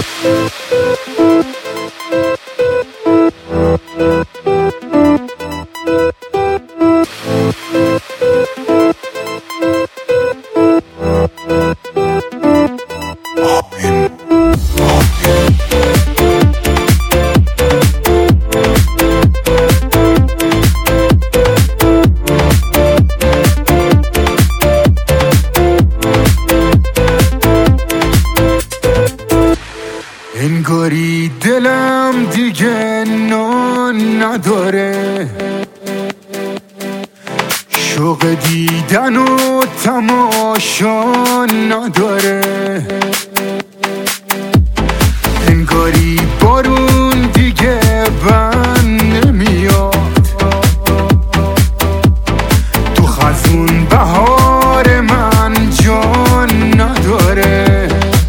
انگاری دلم دیگه نان نداره، شوق دیدن و تماشا نداره. انگاری بارون دیگه بند نمیاد، تو خزون بهار من جان نداره.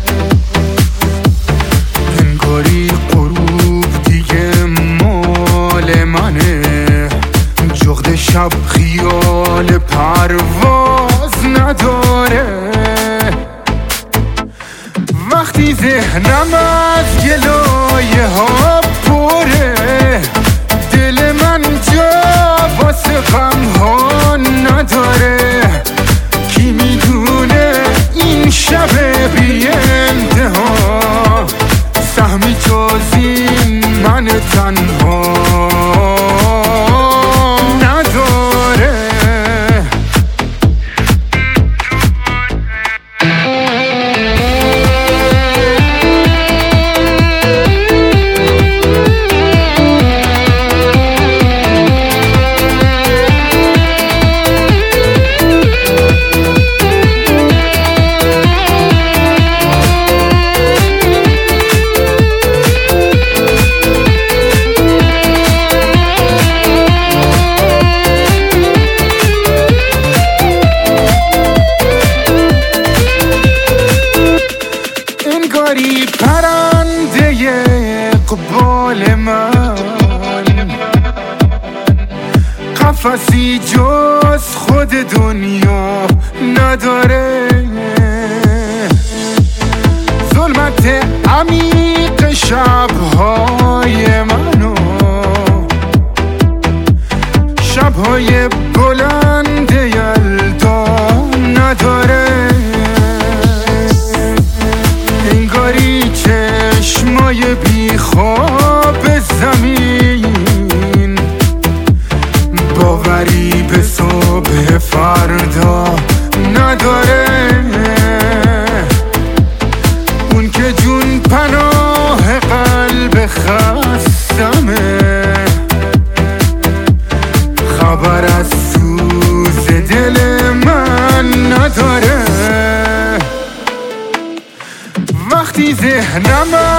انگاری غروب دیگه مال منه، جغد شب خیال پرواز نداره. وقتی ذهنم از گلایه ها پره، دل من جا واسه غم ها نداره. کی میدونه این شب بی انتها سهمی جز این من تنها نداره. انگاری پرنده اقبال من قفسی جز خود دنیا نداره. ظلمت عمیق شبهای منو، شبهای بلند یلدا نداره. انگاری چشمای بی خواب زمین باوری به صبح فردا نداره. اون که جون پناه قلب خستمه، خبر از سوز دل من نداره. وقتی ذهنم